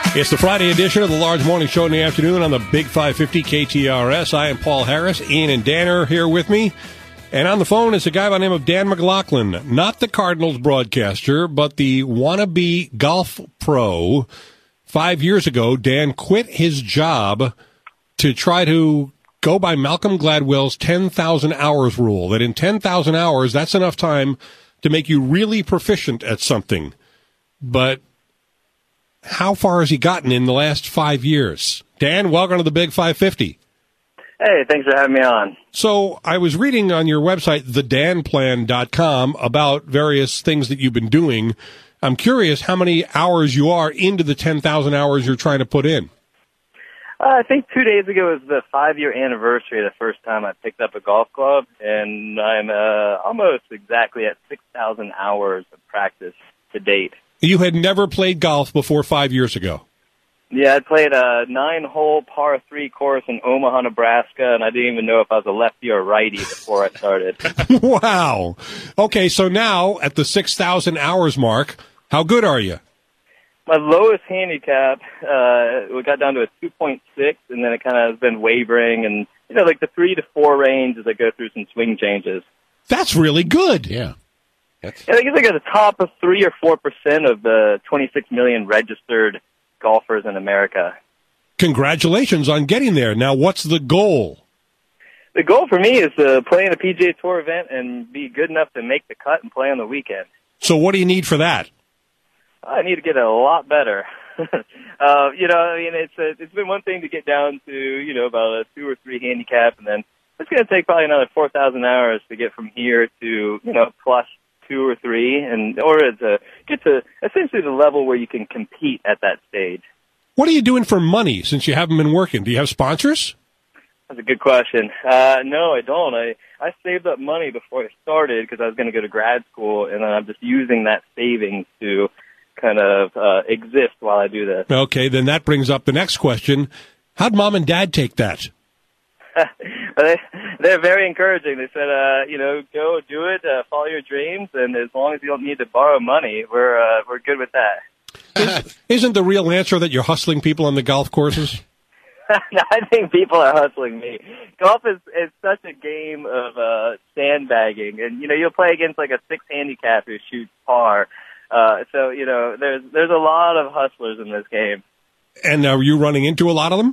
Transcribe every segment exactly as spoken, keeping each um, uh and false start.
It's the Friday edition of the Large Morning Show in the afternoon on the Big five fifty K T R S. I am Paul Harris. Ian and Dan are here with me. And on the phone is a guy by the name of Dan McLaughlin, not the Cardinals broadcaster, but the wannabe golf pro. Five years ago, Dan quit his job to try to go by Malcolm Gladwell's ten thousand hours rule, that in ten thousand hours, that's enough time to make you really proficient at something. But how far has he gotten in the last five years? Dan, welcome to the Big five fifty. Hey, thanks for having me on. So I was reading on your website, the dan plan dot com, about various things that you've been doing. I'm curious how many hours you are into the ten thousand hours you're trying to put in. Uh, I think two days ago was the five-year anniversary of the first time I picked up a golf club, and I'm uh, almost exactly at six thousand hours of practice to date. You had never played golf before five years ago. Yeah, I played a nine-hole par three course in Omaha, Nebraska, and I didn't even know if I was a lefty or righty before I started. Wow. Okay, so now at the six thousand hours mark, how good are you? My lowest handicap, uh, we got down to a two point six, and then it kind of has been wavering, and, you know, like the three to four range as I go through some swing changes. That's really good. Yeah. That's... I think it's like at the top of three or four percent of the twenty-six million registered golfers in America. Congratulations on getting there. Now, what's the goal? The goal for me is to play in a P G A Tour event and be good enough to make the cut and play on the weekend. So what do you need for that? I need to get a lot better. uh, you know, I mean, it's a, it's been one thing to get down to, you know, about a two or three handicap, and then it's going to take probably another four thousand hours to get from here to, you know, plus two or three, and or to get to essentially the level where you can compete at that stage. What are you doing for money since you haven't been working? Do you have sponsors? That's a good question. Uh, no, I don't. I, I saved up money before I started because I was going to go to grad school, and then I'm just using that savings to kind of uh, exist while I do this. Okay, then that brings up the next question. How'd mom and dad take that? they, they're very encouraging. They said, uh, you know, go do it, uh, follow your dreams, and as long as you don't need to borrow money, we're uh, we're good with that. Is, isn't the real answer that you're hustling people on the golf courses? I think people are hustling me. Golf is, is such a game of uh, sandbagging, and you know you'll play against like a six handicap who shoots par. Uh, so you know there's there's a lot of hustlers in this game. And are you running into a lot of them?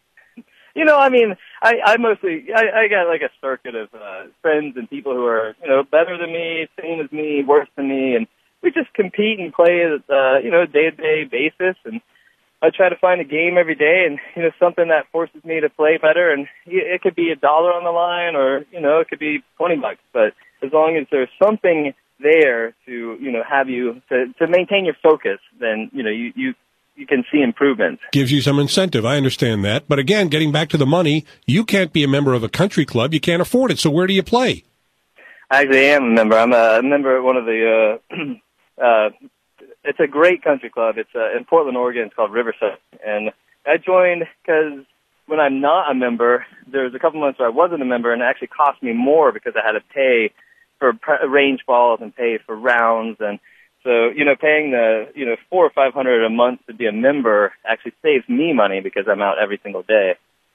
You know, I mean, I, I mostly, I, I got like a circuit of uh, friends and people who are, you know, better than me, same as me, worse than me, and we just compete and play at, uh, you know, day-to-day basis, and I try to find a game every day and, you know, something that forces me to play better, and it could be a dollar on the line or, you know, it could be twenty bucks, but as long as there's something there to, you know, have you, to, to maintain your focus, then, you know, you, you you can see improvements. Gives you some incentive. I understand that. But again, getting back to the money, you can't be a member of a country club. You can't afford it. So where do you play? I actually am a member. I'm a member at one of the, uh, uh, it's a great country club. It's uh, in Portland, Oregon. It's called Riverside. And I joined because when I'm not a member, there was a couple months where I wasn't a member, and it actually cost me more because I had to pay for range balls and pay for rounds, and so, you know, paying the, you know, four or five hundred a month to be a member actually saves me money because I'm out every single day.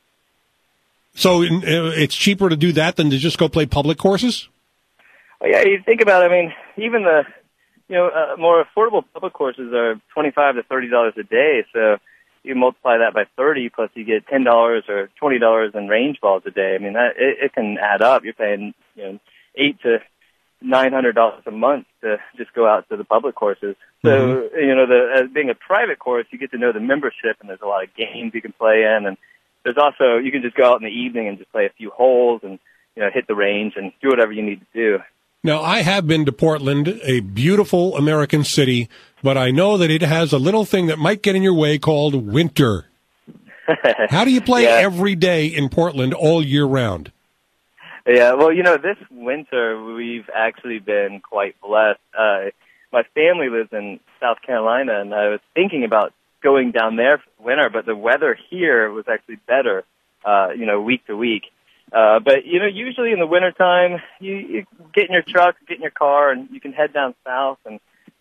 So it's cheaper to do that than to just go play public courses? Well, yeah, you think about it, I mean, even the, you know, uh, more affordable public courses are twenty-five to thirty dollars a day. So you multiply that by thirty, plus you get ten dollars or twenty dollars in range balls a day. I mean, that it, it can add up. You're paying, you know, eight to nine hundred dollars a month to just go out to the public courses. So, mm-hmm. you know, the, as being a private course, you get to know the membership, and there's a lot of games you can play in, and there's also, you can just go out in the evening and just play a few holes and, you know, hit the range and do whatever you need to do. Now, I have been to Portland, a beautiful American city, but I know that it has a little thing that might get in your way called winter. How do you play yeah. every day in Portland all year round? Yeah, well, you know, this winter we've actually been quite blessed. Uh, my family lives in South Carolina, and I was thinking about going down there for winter, but the weather here was actually better, uh, you know, week to week. Uh, but, you know, usually in the wintertime, you, you get in your truck, get in your car, and you can head down south and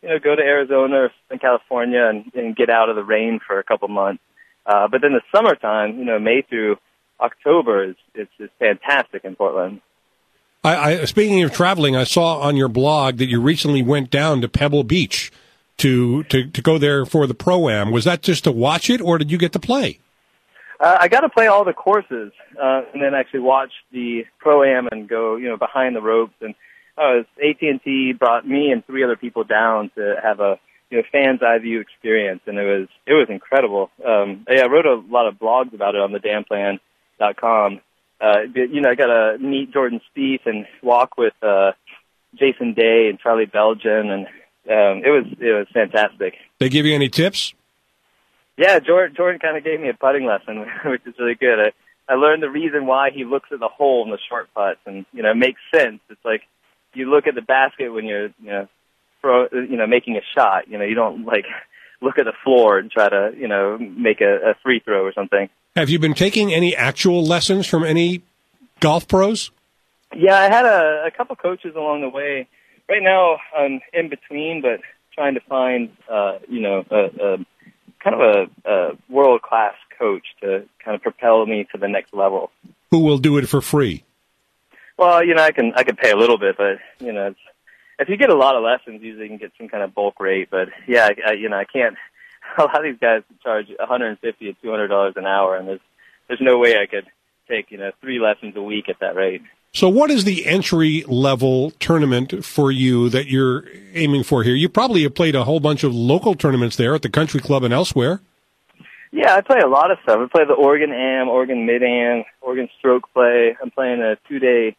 you know, go to Arizona or in California and, and get out of the rain for a couple months. Uh, but then the summertime, you know, May through October is, is, is fantastic in Portland. I, I, speaking of traveling, I saw on your blog that you recently went down to Pebble Beach to, to, to go there for the Pro-Am. Was that just to watch it, or did you get to play? Uh, I got to play all the courses, uh, and then actually watch the Pro-Am and go, you know, behind the ropes. And uh, A T and T brought me and three other people down to have a, you know, fans eye view experience, and it was it was incredible. Um, yeah, I wrote a lot of blogs about it on the dan plan dot com. Uh, you know, I got to meet Jordan Spieth and walk with uh, Jason Day and Charlie Belgian, and um, it was it was fantastic. They give you any tips? Yeah, Jordan, Jordan kind of gave me a putting lesson, which is really good. I, I learned the reason why he looks at the hole in the short putts, and you know, it makes sense. It's like you look at the basket when you're, you know, throw, you know, making a shot. You know, you don't like look at the floor and try to, you know, make a, a free throw or something. Have you been taking any actual lessons from any golf pros? Yeah, I had a, a couple coaches along the way. Right now, I'm in between, but trying to find, uh, you know, a, a kind of a, a world-class coach to kind of propel me to the next level. Who will do it for free? Well, you know, I can I can pay a little bit, but you know, it's, if you get a lot of lessons, usually you can get some kind of bulk rate. But yeah, I, I, you know, I can't. A lot of these guys charge one hundred fifty to two hundred dollars an hour, and there's there's no way I could take, you know, three lessons a week at that rate. So what is the entry level tournament for you that you're aiming for here? You probably have played a whole bunch of local tournaments there at the Country Club and elsewhere. Yeah, I play a lot of stuff. I play the Oregon Am, Oregon Mid-Am, Oregon Stroke Play. I'm playing a two-day,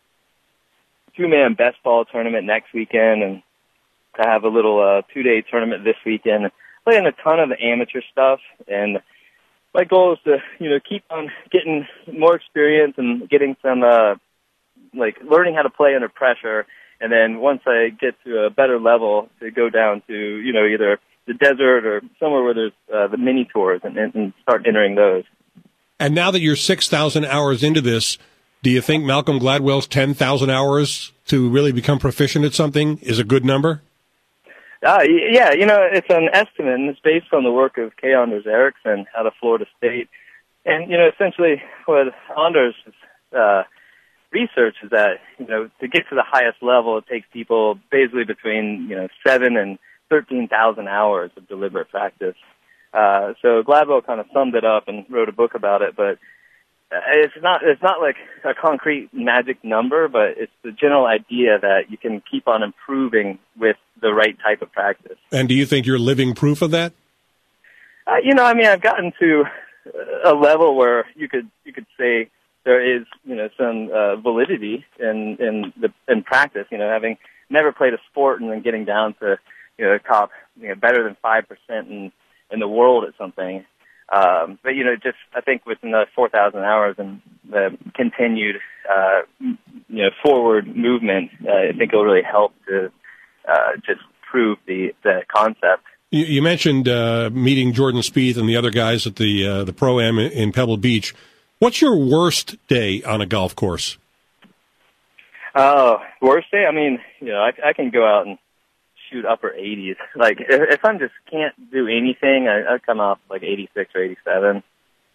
two-man best ball tournament next weekend, and I have a little uh, two-day tournament this weekend. Playing a ton of the amateur stuff, and my goal is to, you know, keep on getting more experience and getting some, uh, like, learning how to play under pressure, and then once I get to a better level, to go down to, you know, either the desert or somewhere where there's uh, the mini tours and, and start entering those. And now that you're six thousand hours into this, do you think Malcolm Gladwell's ten thousand hours to really become proficient at something is a good number? Uh, yeah, you know, it's an estimate, and it's based on the work of Kay Anders Erickson out of Florida State. And, you know, essentially what Anders' uh, research is that, you know, to get to the highest level, it takes people basically between, you know, seven and thirteen thousand hours of deliberate practice. Uh, so Gladwell kind of summed it up and wrote a book about it, but it's not, it's not like a concrete magic number, but it's the general idea that you can keep on improving with the right type of practice. And do you think you're living proof of that? Uh, you know, I mean, I've gotten to a level where you could, you could say there is, you know, some, uh, validity in, in the, in practice, you know, having never played a sport and then getting down to, you know, top, you know, better than five percent in, in the world at something. Um, but, you know, just, I think within the four thousand hours and the continued, uh, you know, forward movement, uh, I think it'll really help to, uh, just prove the, the concept. You, you mentioned, uh, meeting Jordan Spieth and the other guys at the, uh, the Pro-Am in Pebble Beach. What's your worst day on a golf course? Oh, worst day? I mean, you know, I, I can go out and shoot upper eighties. Like, if, if I just can't do anything, I, I come off like eighty-six or eighty-seven.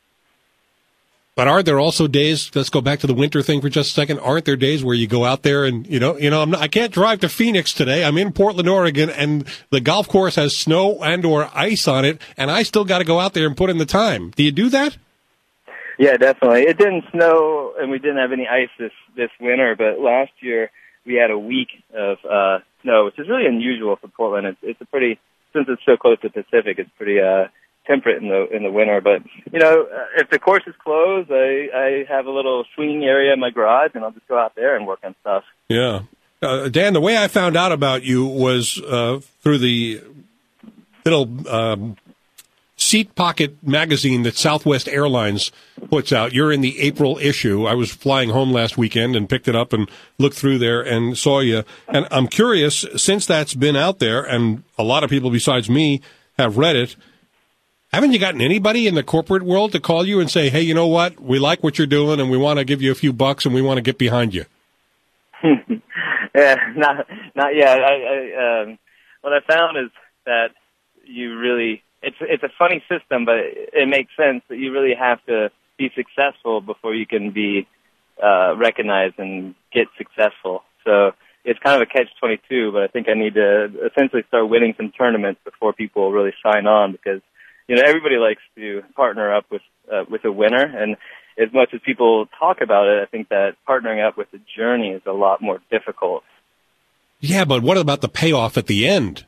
But aren't there also days, let's go back to the winter thing for just a second, aren't there days where you go out there and, you know, you know, I'm not, I can't drive to Phoenix today. I'm in Portland, Oregon, and the golf course has snow and or ice on it, and I still got to go out there and put in the time. Do you do that? Yeah, definitely. It didn't snow, and we didn't have any ice this, this winter, but last year we had a week of uh, snow, which is really unusual for Portland. It's, it's a pretty, since it's so close to the Pacific, it's pretty uh, temperate in the in the winter. But, you know, if the course is closed, I, I have a little swinging area in my garage, and I'll just go out there and work on stuff. Yeah. Uh, Dan, the way I found out about you was uh, through the little um, seat pocket magazine that Southwest Airlines puts out. You're in the April issue. I was flying home last weekend and picked it up and looked through there and saw you. And I'm curious, since that's been out there, and a lot of people besides me have read it, haven't you gotten anybody in the corporate world to call you and say, hey, you know what? We like what you're doing, and we want to give you a few bucks, and we want to get behind you? Yeah, not not yet. I, I, um, what I found is that you really, it's it's a funny system, but it, it makes sense that you really have to be successful before you can be uh, recognized and get successful. So it's kind of a catch twenty-two, but I think I need to essentially start winning some tournaments before people really sign on, because, you know, everybody likes to partner up with uh, with a winner, and as much as people talk about it, I think that partnering up with the journey is a lot more difficult. Yeah, but what about the payoff at the end?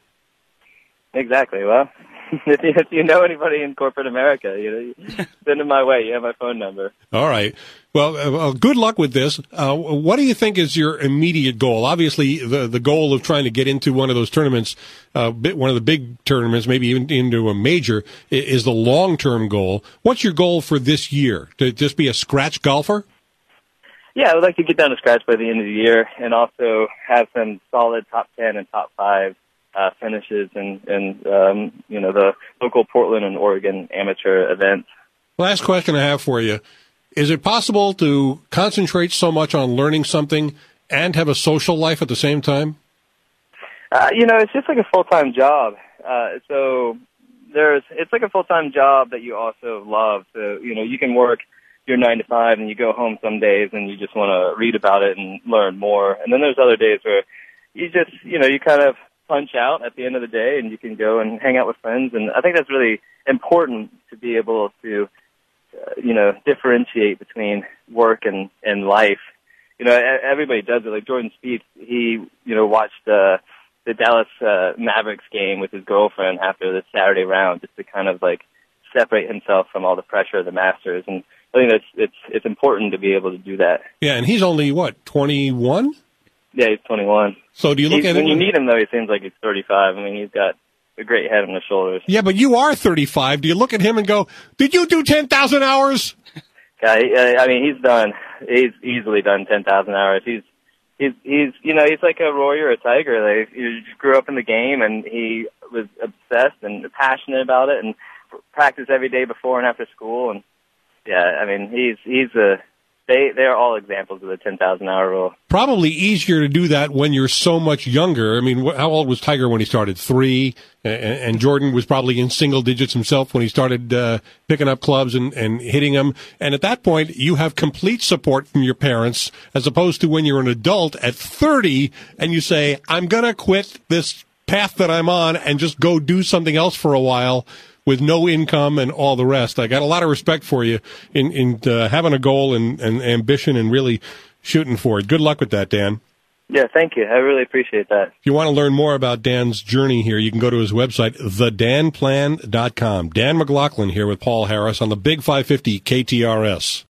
Exactly. Well, if you, if you know anybody in corporate America, you know, send them my way. You have my phone number. All right. Well, uh, well good luck with this. Uh, what do you think is your immediate goal? Obviously, the the goal of trying to get into one of those tournaments, uh, one of the big tournaments, maybe even into a major, is the long-term goal. What's your goal for this year? To just be a scratch golfer? Yeah, I would like to get down to scratch by the end of the year, and also have some solid top ten and top five uh, finishes and, and um, you know, the local Portland and Oregon amateur events. Last question I have for you. Is it possible to concentrate so much on learning something and have a social life at the same time? Uh, you know, it's just like a full-time job. Uh, so there's, it's like a full-time job that you also love. So, you know, you can work your nine to five and you go home some days and you just want to read about it and learn more. And then there's other days where you just, you know, you kind of punch out at the end of the day and you can go and hang out with friends. And I think that's really important to be able to, uh, you know, differentiate between work and, and life. You know, everybody does it. Like Jordan Spieth, he, you know, watched uh, the Dallas uh, Mavericks game with his girlfriend after the Saturday round just to kind of like separate himself from all the pressure of the Masters. And I think that's, it's, it's important to be able to do that. Yeah, and he's only, what, twenty-one? Yeah, he's twenty-one. So do you look he's, at when it? When you meet him, though, he seems like he's thirty-five. I mean, he's got a great head on his shoulders. Yeah, but you are thirty-five. Do you look at him and go, did you do ten thousand hours? Yeah, he, I mean, he's done, he's easily done ten thousand hours. He's, he's, he's, you know, he's like a roy or a tiger. Like, he just grew up in the game, and he was obsessed and passionate about it, and practiced every day before and after school. And yeah, I mean, he's, he's a, They they are all examples of the ten thousand hour rule. Probably easier to do that when you're so much younger. I mean, how old was Tiger when he started? Three, and, and Jordan was probably in single digits himself when he started uh, picking up clubs and, and hitting them. And at that point, you have complete support from your parents, as opposed to when you're an adult at thirty and you say, I'm going to quit this path that I'm on and just go do something else for a while, with no income and all the rest. I got a lot of respect for you in, in uh, having a goal and, and ambition and really shooting for it. Good luck with that, Dan. Yeah, thank you. I really appreciate that. If you want to learn more about Dan's journey here, you can go to his website, the dan plan dot com. Dan McLaughlin here with Paul Harris on the Big five fifty K T R S.